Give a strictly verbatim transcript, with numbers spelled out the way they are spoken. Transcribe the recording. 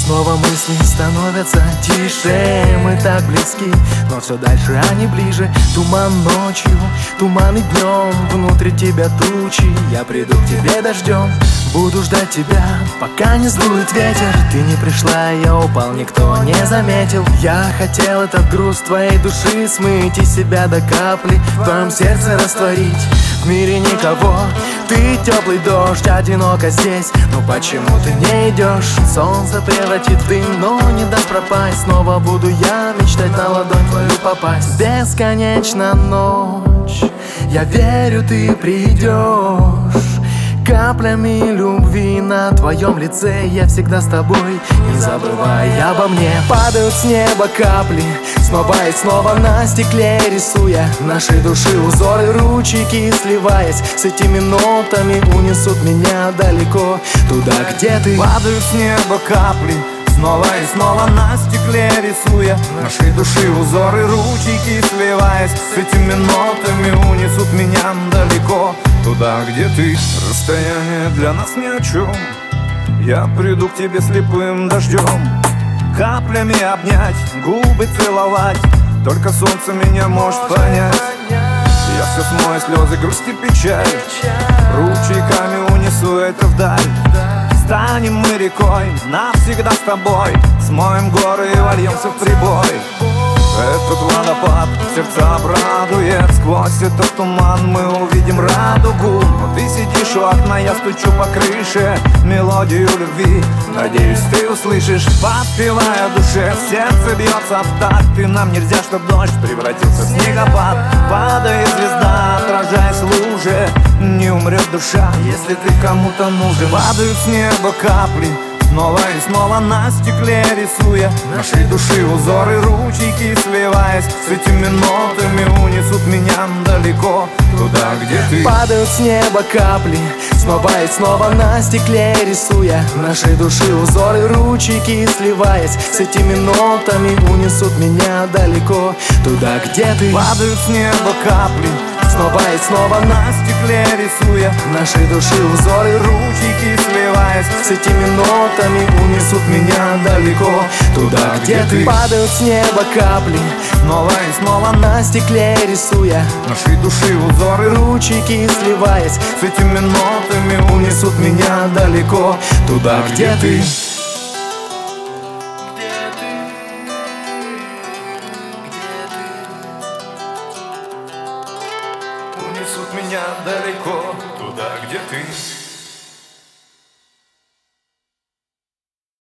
Снова мысли становятся тише. Мы так близки, но все дальше они ближе. Туман ночью, туман и днем. Внутри тебя тучи, я приду к тебе дождем. Буду ждать тебя, пока не сдует ветер. Ты не пришла, я упал, никто не заметил. Я хотел этот груз твоей души смыть и себя до капли в твоем сердце растворить. В мире никого, ты теплый дождь, одиноко здесь. Но почему ты не идешь? Солнце превратит в дым, но не даст пропасть. Снова буду я мечтать на ладонь твою попасть. Бесконечна ночь, я верю, ты придешь. Каплями любви на твоем лице я всегда с тобой, не забывай обо мне. Падают с неба капли, снова и снова на стекле рисуя наши души узоры, ручейки сливаясь с этими нотами унесут меня далеко, туда, где ты. Падают с неба капли, снова и снова на стекле рисуя наши души узоры, ручейки сливаясь с этими нотами унесут меня далеко, туда, где ты. Расстояние для нас ни о чем. Я приду к тебе слепым дождем, каплями обнять, губы целовать. Только солнце меня может понять. Я все смою, слезы, грусть и печаль. Ручейками унесу это вдаль. Станем мы рекой, навсегда с тобой. Смоем горы и вольемся в прибой. Этот водопад сердца обрадует. Сквозь этот туман мы увидим радугу. Но ты сидишь у окна, я стучу по крыше мелодию любви. Надеюсь, ты услышишь, подпевая душе. Сердце бьется в такт, и нам нельзя, чтоб дождь превратился в снегопад. Падает звезда, отражаясь в луже. Не умрет душа, если ты кому-то нужен. Падают с неба капли, снова и снова на стекле рисуя нашей души узоры, ручейки сливаясь с этими нотами унесут меня далеко, туда, где ты. Падают с неба капли, снова и снова на стекле рисуя нашей души узоры, ручейки сливаясь с этими нотами унесут меня далеко, туда, где ты. Падают с неба капли, снова и снова на стекле рисуя нашей души узоры, ручейки сливаясь с этими нотами унесут меня далеко, туда, где ты. Падают с неба капли, снова и снова на стекле рисуя нашей души узоры, ручейки сливаясь с этими нотами унесут меня далеко, туда, где ты. Унесут меня далеко, туда, где ты.